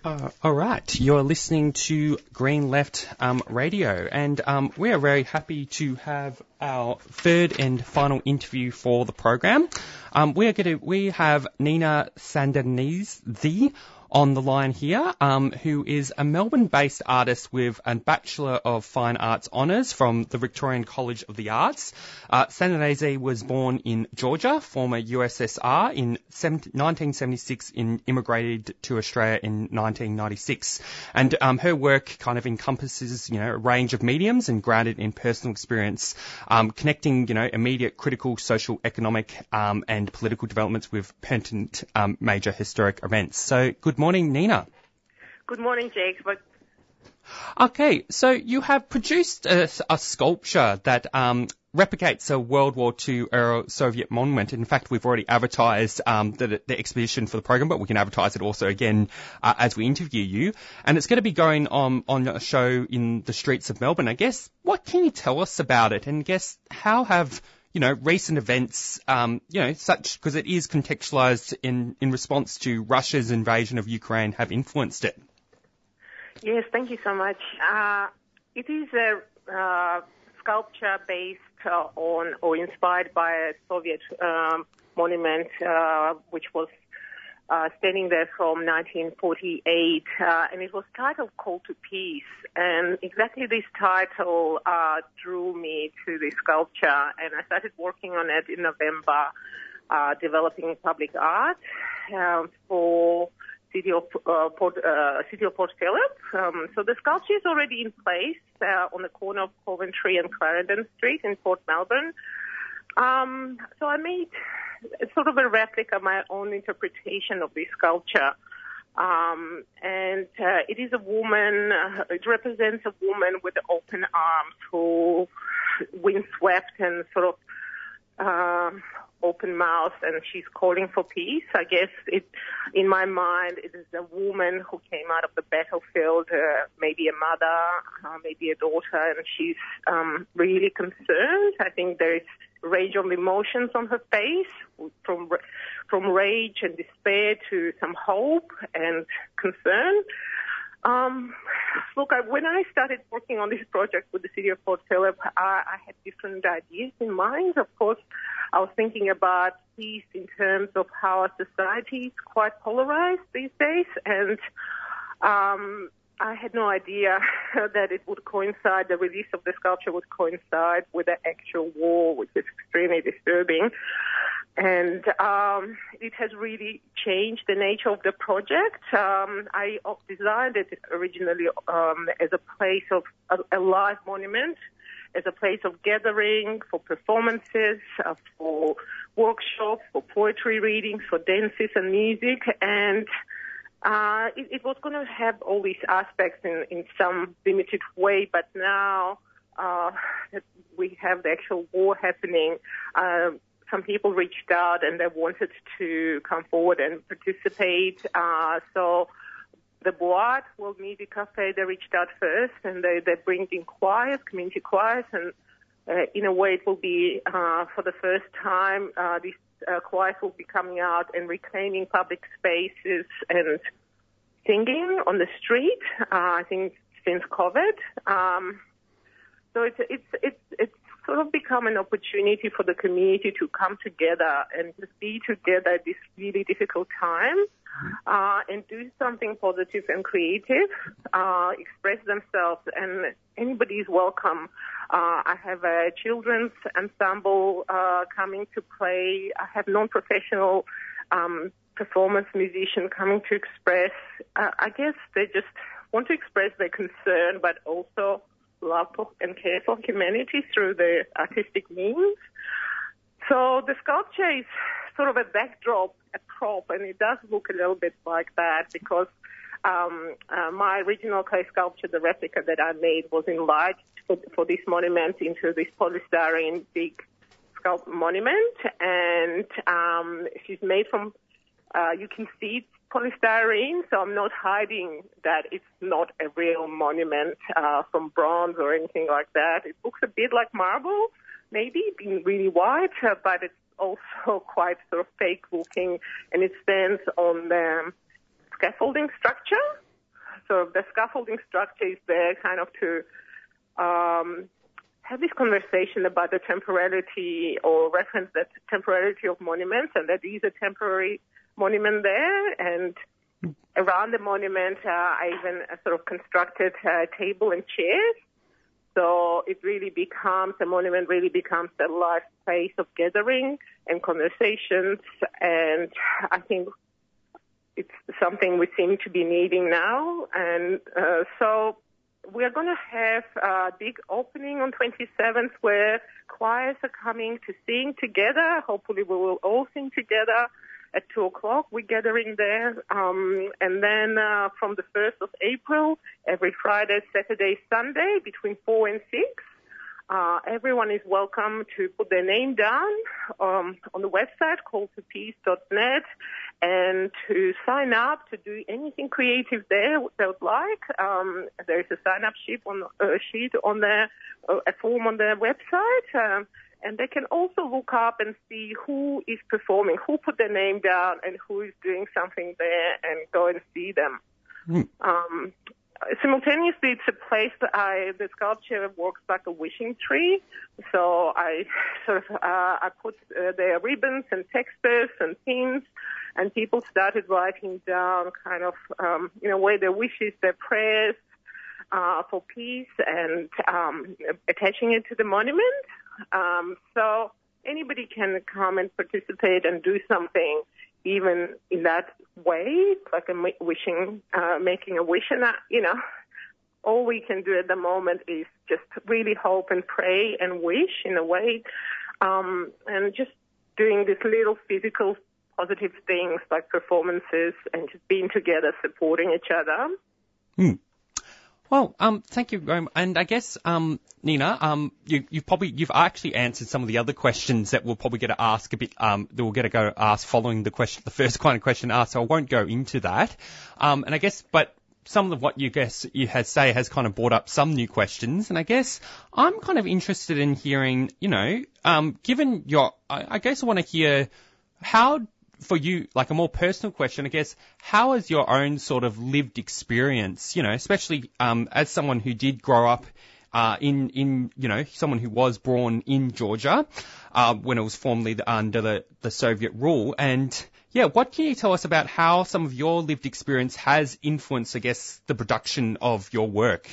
All right, you're listening to Green Left Radio, and we are very happy to have our third and final interview for the program. We have Nina Sandanese on the line here, who is a Melbourne-based artist with a Bachelor of Fine Arts Honours from the Victorian College of the Arts. Sandanese was born in Georgia, former USSR, in 1976 and immigrated to Australia in 1996. And her work kind of encompasses, a range of mediums and grounded in personal experience, connecting, immediate critical social, economic and political developments with pertinent major historic events. So good morning, Nina. Good morning, Jake. Okay, so you have produced a sculpture that replicates a World War II era Soviet monument. In fact, we've already advertised the exhibition for the program, but we can advertise it also again as we interview you. And it's going to be going on a show in the streets of Melbourne. I guess, what can you tell us about it? And I guess, how have recent events, because it is contextualized in response to Russia's invasion of Ukraine, have influenced it? Yes, thank you so much. It is a sculpture based on or inspired by a Soviet monument, which was standing there from 1948, and it was titled Call to Peace. And exactly this title drew me to the sculpture, and I started working on it in November, developing public art for City of Port Phillip. So the sculpture is already in place on the corner of Coventry and Clarendon Street in Port Melbourne. So I made sort of a replica, my own interpretation of this sculpture. And it is a woman, it represents a woman with open arms who windswept and sort of open mouth, and she's calling for peace. I guess in my mind, it is a woman who came out of the battlefield, maybe a mother, maybe a daughter, and she's really concerned. I think there is a range of emotions on her face, from rage and despair to some hope and concern. Look, when I started working on this project with the City of Port Phillip, I had different ideas in mind. Of course, I was thinking about peace in terms of how our society is quite polarized these days, and I had no idea that it would coincide, the release of the sculpture would coincide with the actual war, which is extremely disturbing. And it has really changed the nature of the project. I designed it originally as a place of a live monument, as a place of gathering, for performances, for workshops, for poetry readings, for dances and music. And it was going to have all these aspects in some limited way, but now that we have the actual war happening, some people reached out and they wanted to come forward and participate. So the Boat World Music Cafe, they reached out first, and they bring in choirs, community choirs, and in a way it will be for the first time these choirs will be coming out and reclaiming public spaces and singing on the street. I think since COVID. So it's sort of become an opportunity for the community to come together and just be together at this really difficult time, and do something positive and creative, express themselves, and anybody is welcome. I have a children's ensemble coming to play. I have non-professional performance musician coming to express. I guess they just want to express their concern, but also love and care for humanity through the artistic means. So the sculpture is sort of a backdrop, a prop, and it does look a little bit like that because my original clay sculpture, the replica that I made, was enlarged for this monument into this polystyrene big sculpt monument, and she's made from, you can see it's polystyrene, so I'm not hiding that it's not a real monument from bronze or anything like that. It looks a bit like marble, maybe being really white, but it's also quite sort of fake looking, and it stands on the scaffolding structure. sort of the scaffolding structure is there kind of to have this conversation about the temporality or reference the temporality of monuments, and that is a temporary monument there. And around the monument, I even sort of constructed a table and chairs. So it really becomes, the monument really becomes a live space of gathering and conversations. And I think it's something we seem to be needing now. And so we're going to have a big opening on 27th where choirs are coming to sing together. Hopefully we will all sing together. At 2 o'clock, we're gathering there. And then from the 1st of April, every Friday, Saturday, Sunday, between 4 and 6, everyone is welcome to put their name down on the website, calltopeace.net, and to sign up to do anything creative there they would like. There is a sign-up sheet on a form on the website. And they can also look up and see who is performing, who put their name down, and who is doing something there, and go and see them. Simultaneously, it's a place that the sculpture works like a wishing tree. So I sort of I put their ribbons and textures and pins, and people started writing down kind of where their wishes, their prayers for peace, and attaching it to the monument. So anybody can come and participate and do something, even in that way, like making a wish. And all we can do at the moment is just really hope and pray and wish in a way, and just doing these little physical positive things like performances and just being together, supporting each other. Well, thank you, and I guess, Nina, you've actually answered some of the other questions that we'll probably get to ask a bit, that we'll get to go ask following the first kind of question asked, so I won't go into that. And I guess, but some of what you say has kind of brought up some new questions, and I guess I'm kind of interested in hearing, given I guess I want to hear how, for you, like a more personal question, I guess, how has your own sort of lived experience, especially as someone who did grow up someone who was born in Georgia when it was formerly under the Soviet rule, and what can you tell us about how some of your lived experience has influenced, I guess, the production of your work?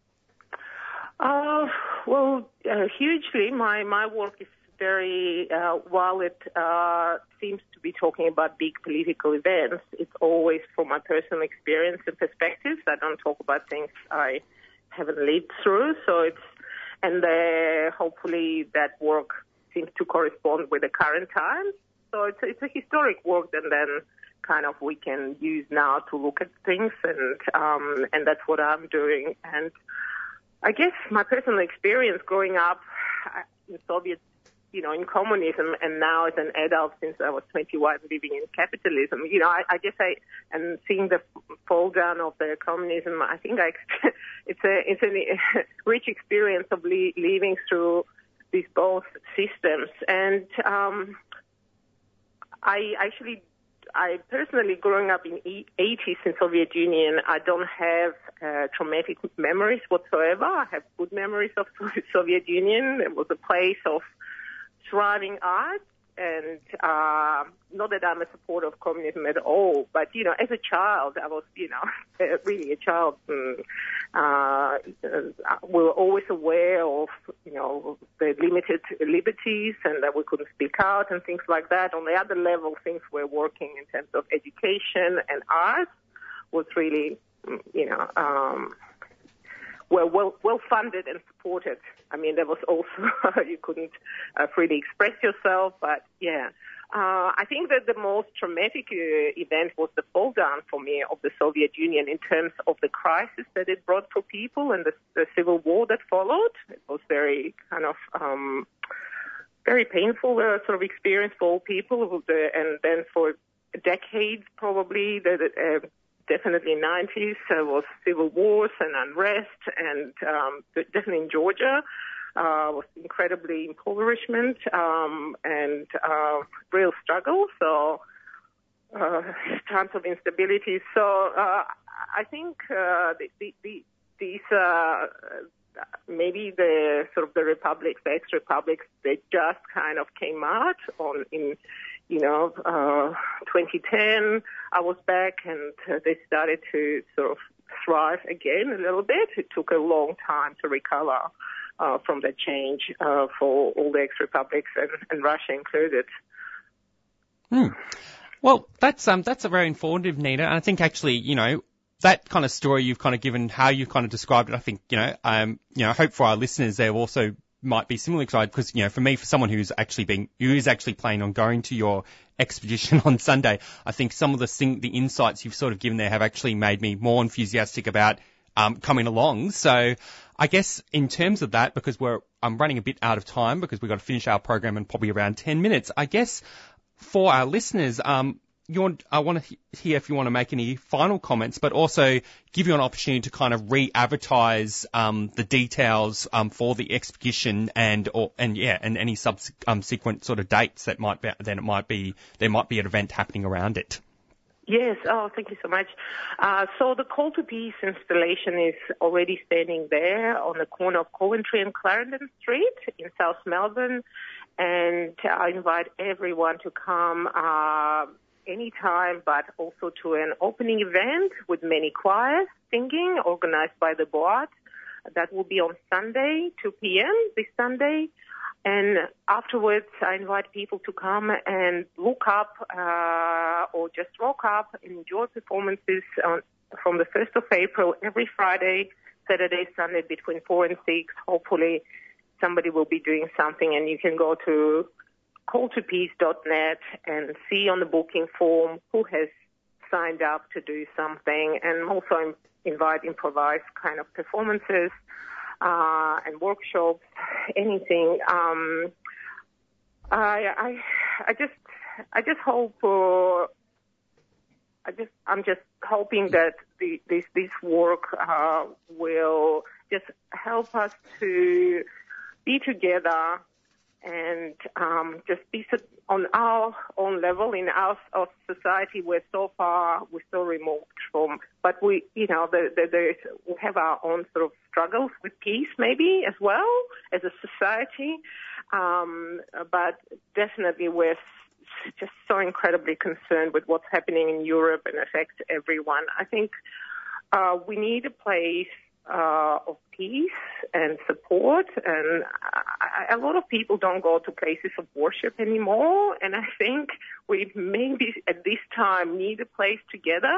Hugely. My work is very, while it seems to be talking about big political events, it's always from my personal experience and perspectives. I don't talk about things I haven't lived through. So hopefully that work seems to correspond with the current times. So it's a historic work, and then kind of we can use now to look at things, and that's what I'm doing. And I guess my personal experience growing up in Soviet, in communism, and now as an adult since I was 21 living in capitalism, I guess and seeing the fall down of the communism, I think it's a rich experience of living through these both systems. And I personally, growing up in 80s in Soviet Union, I don't have traumatic memories whatsoever. I have good memories of Soviet Union. It was a place of thriving art, and not that I'm a supporter of communism at all, but, as a child, I was, really a child. And, we were always aware of, the limited liberties and that we couldn't speak out and things like that. On the other level, things were working in terms of education and art was really, were well funded and supported. I mean, there was also, you couldn't freely express yourself, but I think that the most traumatic event was the fall down for me of the Soviet Union in terms of the crisis that it brought for people and the civil war that followed. It was very kind of very painful sort of experience for all people, and then for decades probably, definitely 90s, was civil wars and unrest, and definitely in Georgia was incredibly impoverishment and real struggle, so times of instability. So I think these maybe the sort of the republics, the ex-republics, they just kind of came out in 2010. I was back, and they started to sort of thrive again a little bit. It took a long time to recover from the change for all the ex-republics and Russia included. Well, that's a very informative, Nina. And I think actually, that kind of story you've kind of given, how you've kind of described it, I think, hope for our listeners there also might be similarly excited because, for me, for someone who is actually planning on going to your expedition on Sunday, I think some of the insights you've sort of given there have actually made me more enthusiastic about coming along. So I guess in terms of that, because I'm running a bit out of time because we've got to finish our program in probably around 10 minutes, I guess for our listeners, I want to hear if you want to make any final comments, but also give you an opportunity to kind of re-advertise the details for the expedition and any subsequent sort of dates that there might be an event happening around it. Yes. Oh, thank you so much. So the Call to Peace installation is already standing there on the corner of Coventry and Clarendon Street in South Melbourne, and I invite everyone to come anytime, but also to an opening event with many choirs singing, organized by the board. That will be on Sunday, 2 p.m. this Sunday. And afterwards, I invite people to come and look up or just rock up and enjoy performances from the 1st of April every Friday, Saturday, Sunday between 4 and 6. Hopefully somebody will be doing something, and you can go to calltopeace.net and see on the booking form who has signed up to do something, and also invite improvised kind of performances and workshops, anything. I just hope. I'm just hoping that this work will just help us to be together and just be on our own level in our society. We're so removed from, but we have our own sort of struggles with peace maybe as well as a society. But definitely we're just so incredibly concerned with what's happening in Europe and affects everyone. I think we need a place of peace and support, and a lot of people don't go to places of worship anymore, and I think we maybe at this time need a place together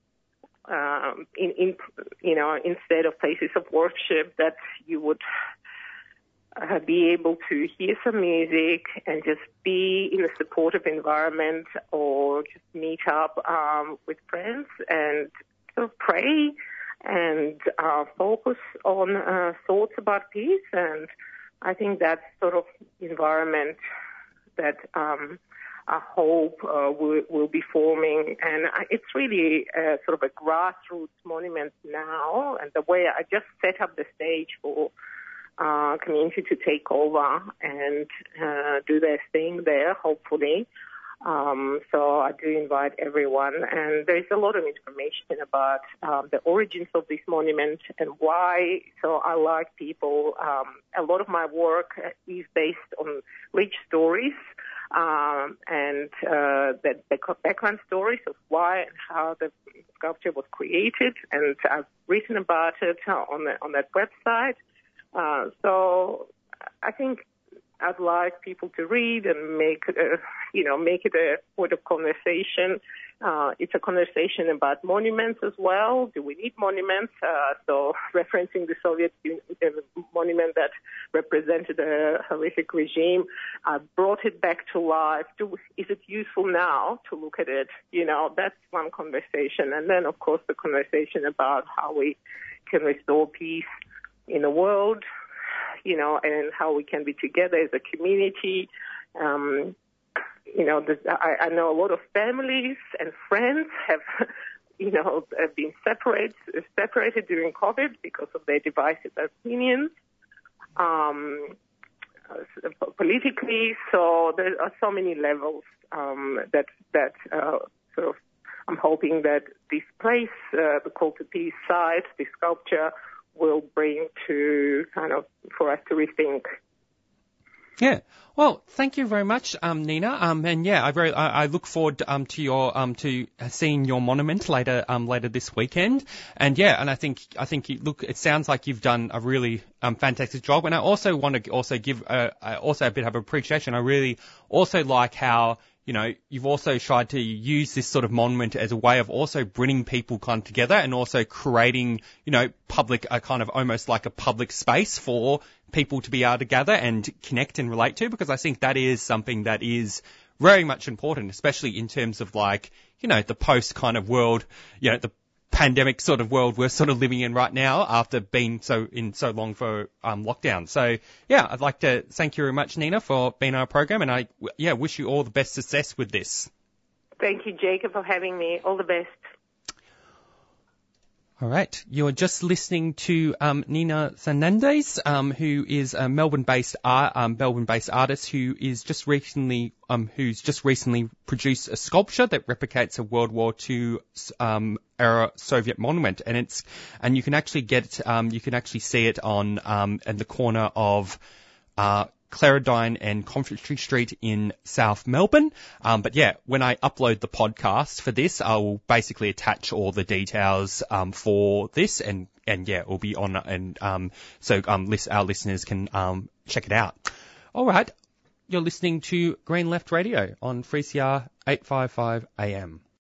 instead of places of worship, that you would be able to hear some music and just be in a supportive environment, or just meet up with friends and sort of pray and focus on thoughts about peace. And I think that's sort of environment that I hope will be forming. And it's really sort of a grassroots monument now, and the way I just set up the stage for community to take over and do their thing there, hopefully. So I do invite everyone, and there's a lot of information about the origins of this monument and why. So I like people. A lot of my work is based on rich stories and the background stories of why and how the sculpture was created, and I've written about it on that website. So I think I'd like people to read and make it a point of conversation. It's a conversation about monuments as well. Do we need monuments? So referencing the Soviet monument that represented a horrific regime, brought it back to life. Is it useful now to look at it? That's one conversation. And then, of course, the conversation about how we can restore peace in the world, and how we can be together as a community. I know a lot of families and friends have, have been separated during COVID because of their divisive opinions, politically. So there are so many levels that sort of I'm hoping that this place, the Call to Peace site, this sculpture, will bring to for us to rethink. Yeah. Well, thank you very much, Nina. And yeah, I look forward to your to seeing your monument later this weekend. And yeah, and I think it sounds like you've done a really fantastic job. And I also want to give also a bit of appreciation. I really also like how, you've also tried to use this sort of monument as a way of also bringing people kind of together and also creating, public, a kind of almost like a public space for people to be able to gather and connect and relate to, because I think that is something that is very much important, especially in terms of the post kind of world, the pandemic sort of world we're sort of living in right now after being so long for lockdown. So yeah, I'd like to thank you very much, Nina, for being on our program, and I wish you all the best success with this. Thank you, Jacob, for having me. All the best. All right, you're just listening to Nina Fernandez, who is a Melbourne-based artist who's just recently produced a sculpture that replicates a World War II era Soviet monument, and you can actually see it on in the corner of Claradine and Coventry Street in South Melbourne. But yeah, when I upload the podcast for this, I will basically attach all the details for this, and yeah, it will be on, and so our listeners can check it out. All right, you're listening to Green Left Radio on 3CR 855 AM.